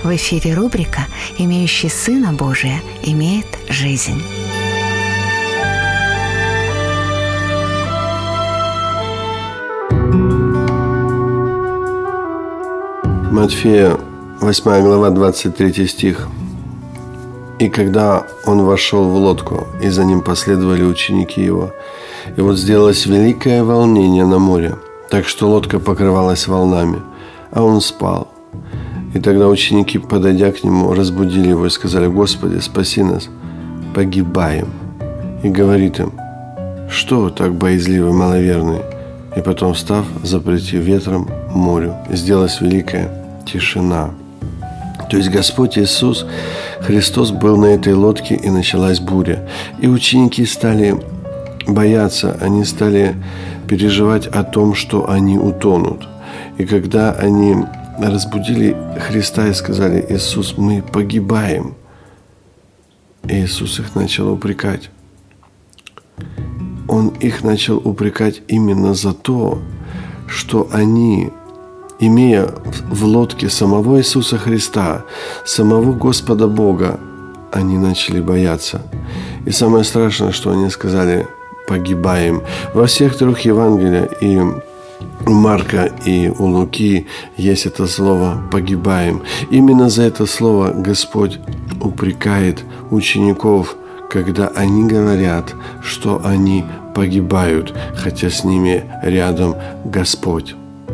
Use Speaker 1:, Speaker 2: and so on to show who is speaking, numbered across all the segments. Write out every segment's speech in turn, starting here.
Speaker 1: В эфире рубрика «Имеющий Сына Божия имеет жизнь».
Speaker 2: Матфея, 8 глава, 23 стих. «И когда он вошел в лодку, и за ним последовали ученики его, и вот сделалось великое волнение на море, так что лодка покрывалась волнами, а он спал. И тогда ученики, подойдя к нему, разбудили его и сказали: Господи, спаси нас, погибаем. И говорит им: что вы так боязливы, маловерные? И потом, встав, запретив ветром морю, сделалась великая тишина». То есть Господь Иисус Христос был на этой лодке, и началась буря. И ученики стали бояться, они стали переживать о том, что они утонут. И когда они разбудили Христа и сказали: Иисус, мы погибаем, Иисус их начал упрекать. Он их начал упрекать именно за то, что они, имея в лодке самого Иисуса Христа, самого Господа Бога, они начали бояться. И самое страшное, что они сказали: погибаем. Во всех трех Евангелиях, и у Марка, и у Луки, есть это слово «погибаем». Именно за это слово Господь упрекает учеников, когда они говорят, что они погибают, хотя с ними рядом Господь.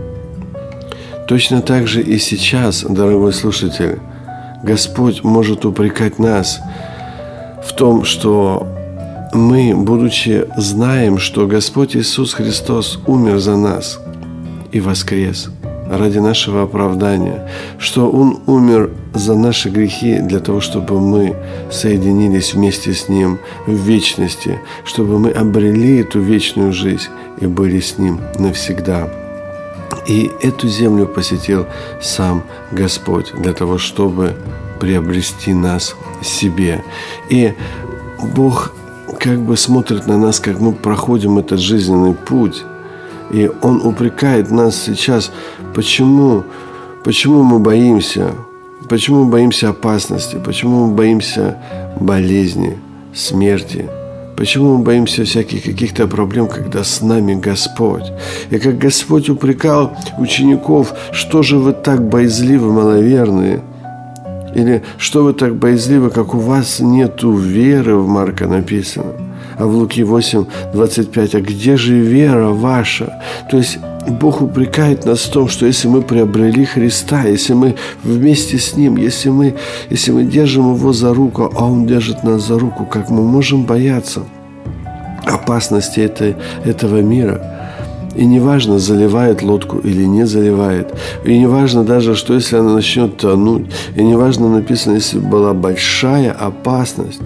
Speaker 2: Точно так же и сейчас, дорогой слушатель, Господь может упрекать нас в том, что мы, будучи знаем, что Господь Иисус Христос умер за нас и воскрес ради нашего оправдания, что Он умер за наши грехи для того, чтобы мы соединились вместе с Ним в вечности, чтобы мы обрели эту вечную жизнь и были с Ним навсегда. И эту землю посетил сам Господь для того, чтобы приобрести нас себе. И Бог как бы смотрит на нас, как мы проходим этот жизненный путь. И Он упрекает нас сейчас, почему мы боимся, почему мы боимся опасности, почему мы боимся болезни, смерти, почему мы боимся всяких каких-то проблем, когда с нами Господь. И как Господь упрекал учеников: что же вы так боязливы, маловерные? Или что вы так боязливы, как у вас нету веры, в Марка написано. А в Луки 8, 25: а где же вера ваша? То есть Бог упрекает нас в том, что если мы приобрели Христа, если мы вместе с Ним, если мы держим Его за руку, а Он держит нас за руку, как мы можем бояться опасности этого мира? И неважно, заливает лодку или не заливает. И неважно даже, что если она начнет тонуть. И неважно, написано, если была большая опасность.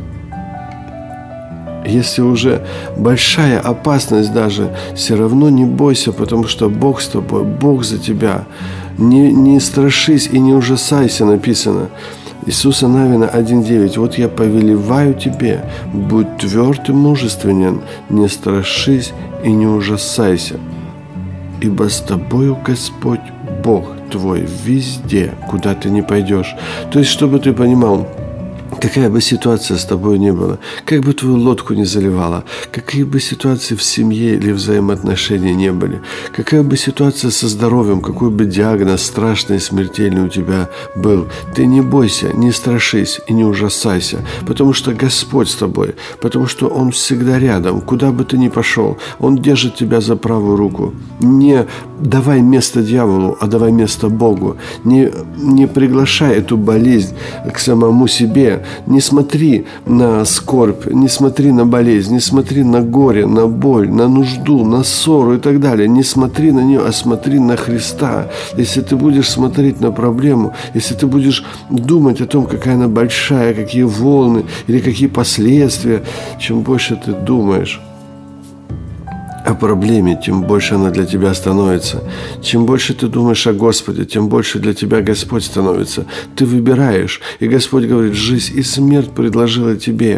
Speaker 2: Если уже большая опасность даже, все равно не бойся, потому что Бог с тобой, Бог за тебя. Не страшись и не ужасайся, написано. Иисуса Навина 1:9: вот я повелеваю тебе, будь тверд и мужественен, не страшись и не ужасайся, ибо с тобою Господь Бог твой везде, куда ты не пойдешь. То есть, чтобы ты понимал, какая бы ситуация с тобой ни была, как бы твою лодку не заливала, какие бы ситуации в семье или взаимоотношения не были, какая бы ситуация со здоровьем, какой бы диагноз страшный и смертельный у тебя был, ты не бойся, не страшись и не ужасайся, потому что Господь с тобой, потому что Он всегда рядом, куда бы ты ни пошел, Он держит тебя за правую руку. Не давай место дьяволу, а давай место Богу. Не приглашай эту болезнь к самому себе. Не смотри на скорбь, не смотри на болезнь, не смотри на горе, на боль, на нужду, на ссору и так далее. Не смотри на нее, а смотри на Христа. Если ты будешь смотреть на проблему, если ты будешь думать о том, какая она большая, какие волны или какие последствия, чем больше ты думаешь о проблеме, тем больше она для тебя становится. Чем больше ты думаешь о Господе, тем больше для тебя Господь становится. Ты выбираешь. И Господь говорит: жизнь и смерть предложила тебе.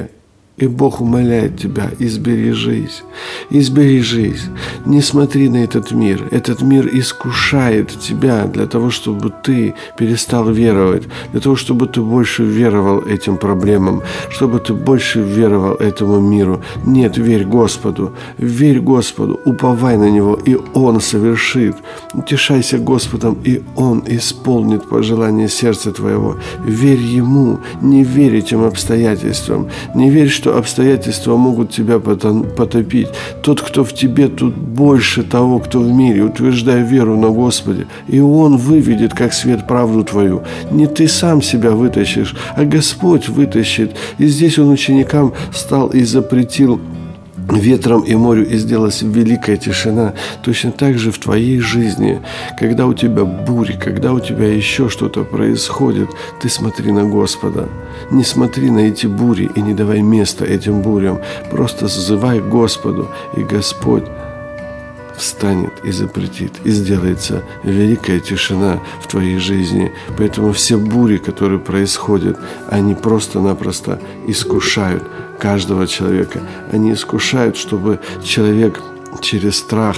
Speaker 2: И Бог умоляет тебя: избережись, избережись. Не смотри на этот мир. Этот мир искушает тебя для того, чтобы ты перестал веровать, для того, чтобы ты больше веровал этим проблемам, чтобы ты больше веровал этому миру. Нет, верь Господу, уповай на Него, и Он совершит. Утешайся Господом, и Он исполнит пожелание сердца твоего. Верь Ему, не верь этим обстоятельствам, не верь, что обстоятельства могут тебя потопить. Тот, кто в тебе, тут больше того, кто в мире. Утверждай веру на Господе, и Он выведет, как свет, правду твою. Не ты сам себя вытащишь, а Господь вытащит. И здесь Он ученикам стал и запретил ветром и морю, и сделалась великая тишина. Точно так же в твоей жизни, когда у тебя бури, когда у тебя еще что-то происходит, ты смотри на Господа. Не смотри на эти бури и не давай места этим бурям. Просто взывай к Господу, и Господь встанет и запретит, и сделается великая тишина в твоей жизни. Поэтому все бури, которые происходят, они просто-напросто искушают каждого человека. Они искушают, чтобы человек через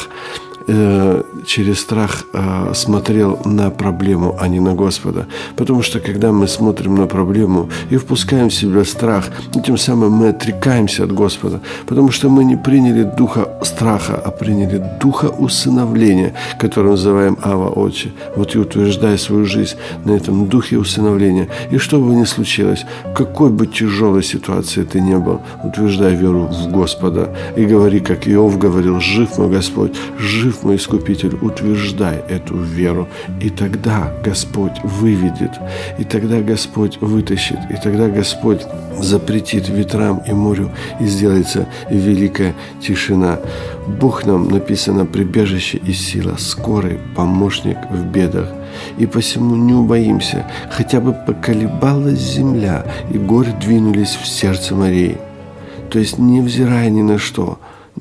Speaker 2: страх смотрел на проблему, а не на Господа. Потому что когда мы смотрим на проблему и впускаем в себя страх, тем самым мы отрекаемся от Господа. Потому что мы не приняли духа страха, а приняли духа усыновления, который называем Ава, Отче. Вот и утверждай свою жизнь на этом духе усыновления. И что бы ни случилось, в какой бы тяжелой ситуации ты не был, утверждай веру в Господа и говори, как Иов говорил: жив мой Господь, жив мой Искупитель. Утверждай эту веру, и тогда Господь выведет, и тогда Господь вытащит, и тогда Господь запретит ветрам и морю, и сделается великая тишина. Бог нам, написано, прибежище и сила, скорый помощник в бедах. И посему не убоимся, хотя бы поколебалась земля, и горы двинулись в сердце морей. То есть, невзирая ни на что,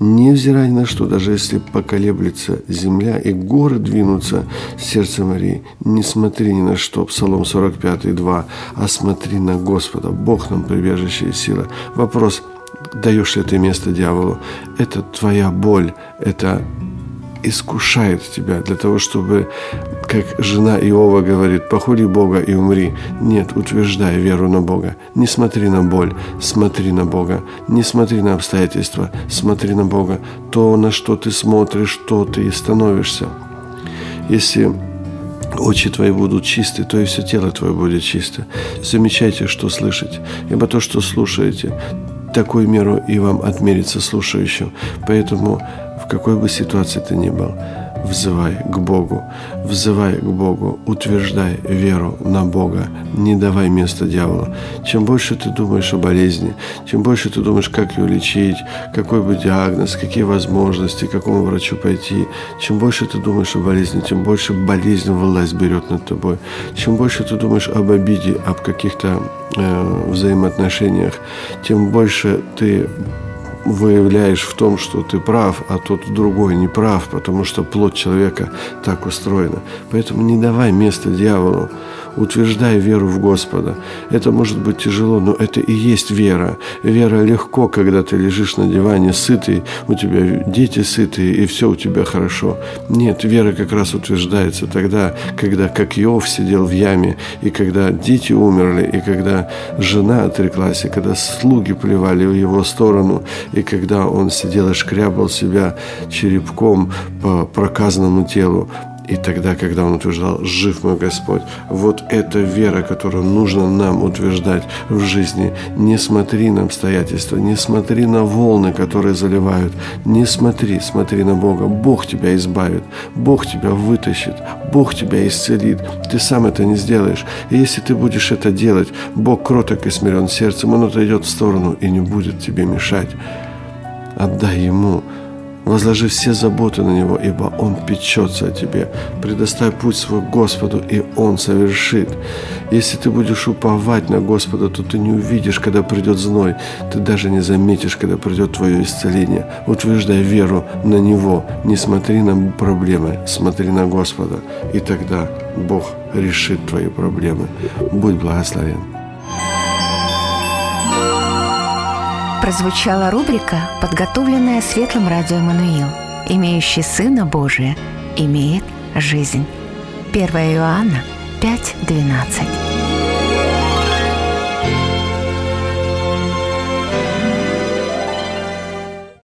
Speaker 2: даже если поколеблется земля и горы двинутся в сердце морей, не смотри ни на что, Псалом 45, 2, а смотри на Господа. Бог нам прибежище и сила. Вопрос: даешь ли ты место дьяволу? Это твоя боль, это искушает тебя для того, чтобы, как жена Иова говорит: похули Бога и умри. Нет, утверждай веру на Бога. Не смотри на боль, смотри на Бога. Не смотри на обстоятельства, смотри на Бога. То, на что ты смотришь, то ты и становишься. Если очи твои будут чисты, то и все тело твое будет чисто. Замечайте, что слышите, ибо то, что слушаете, такую меру и вам отмерится слушающим. Поэтому в какой бы ситуации ты ни был, взывай к Богу, утверждай веру на Бога, не давай места дьяволу. Чем больше ты думаешь о болезни, чем больше ты думаешь, как ее лечить, какой бы диагноз, какие возможности, к какому врачу пойти, чем больше ты думаешь о болезни, тем больше болезнь власть берет над тобой. Чем больше ты думаешь об обиде, об каких-то взаимоотношениях, тем больше ты выявляешь в том, что ты прав, а тот другой не прав, потому что плоть человека так устроена. Поэтому не давай места дьяволу. Утверждай веру в Господа. Это может быть тяжело, но это и есть вера. Вера легко, когда ты лежишь на диване сытый, у тебя дети сытые, и все у тебя хорошо. Нет, вера как раз утверждается тогда, когда, как Иов, сидел в яме, и когда дети умерли, и когда жена отреклась, и когда слуги плевали в его сторону, и когда он сидел и шкрябал себя черепком по проказанному телу. И тогда, когда он утверждал: жив мой Господь. Вот это вера, которую нужно нам утверждать в жизни. Не смотри на обстоятельства, не смотри на волны, которые заливают. Не смотри, смотри на Бога. Бог тебя избавит, Бог тебя вытащит, Бог тебя исцелит. Ты сам это не сделаешь. И если ты будешь это делать, Бог кроток и смирен сердцем, Он отойдет в сторону и не будет тебе мешать. Отдай Ему. Возложи все заботы на Него, ибо Он печется о тебе. Предоставь путь свой Господу, и Он совершит. Если ты будешь уповать на Господа, то ты не увидишь, когда придет зной. Ты даже не заметишь, когда придет твое исцеление. Утверждай веру на Него. Не смотри на проблемы, смотри на Господа. И тогда Бог решит твои проблемы. Будь благословен.
Speaker 1: прозвучала рубрика, подготовленная Светлым радио «Эммануил». Имеющий Сына Божия имеет жизнь. 1 Иоанна 5:12.